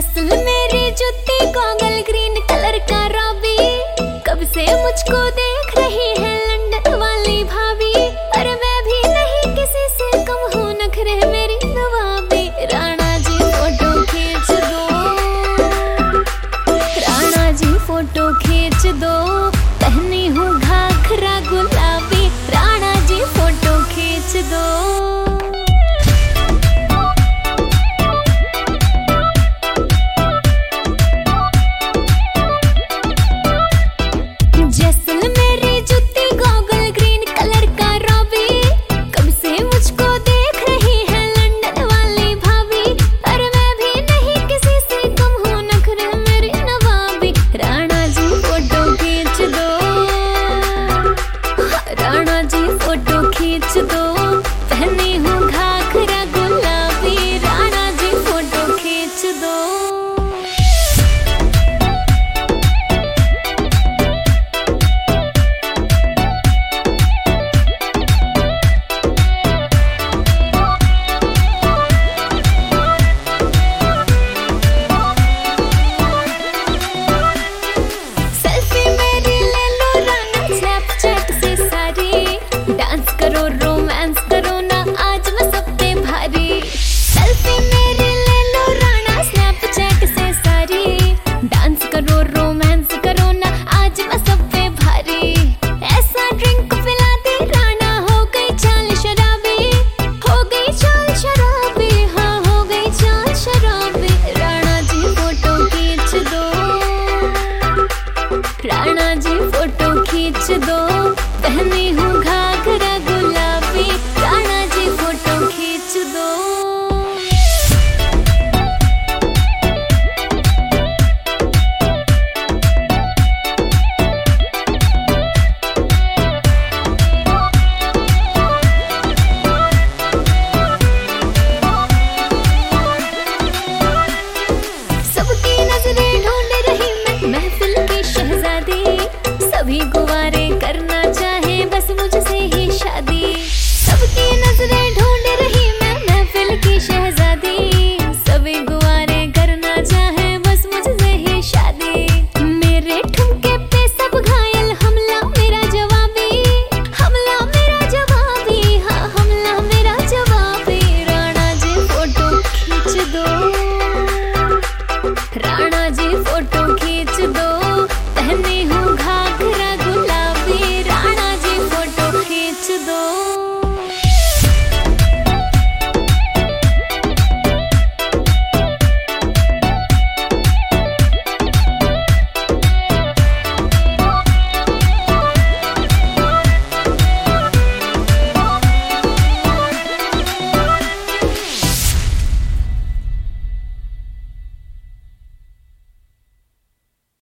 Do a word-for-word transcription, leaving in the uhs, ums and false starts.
जैसलमेरी जुत्ती goggle green colour का रॉबी, कब से मुझको देख रही है लंदन वाली भाभी। पर मैं भी नहीं किसी से कम हूँ, नखरे मेरी नवाबी। राणा जी फोटो खींच दो, राणा जी फोटो खींच दो, पहनी हूँ घाघरा गुलाबी। राणा जी फोटो खींच दो। राणा जी फोटो खींच दो, पहनी हूँ घाघरा गुलाबी। राणा जी फोटो खींच दो। सेल्फी मेरी ले लो राणा स्नैपचैट से सारी, डांस करो रोमांस करो ना आज मैं सब पे भारी। सेल्फी मेरी ले लो राणा स्नैपचैट से सारी, डांस करो रोमांस करो ना आज मैं सब पे भारी। ऐसा ड्रिंक पिला दे राणा, हो गई चाल शराबी, हो गई चाल शराबी, हाँ हो गई चाल शराबी। राणा जी फोटो खींच दो, राणा जी फोटो खींच दो, पहनी हूँ घाघरा गुलाबी। राणा जी फोटो खींच दो।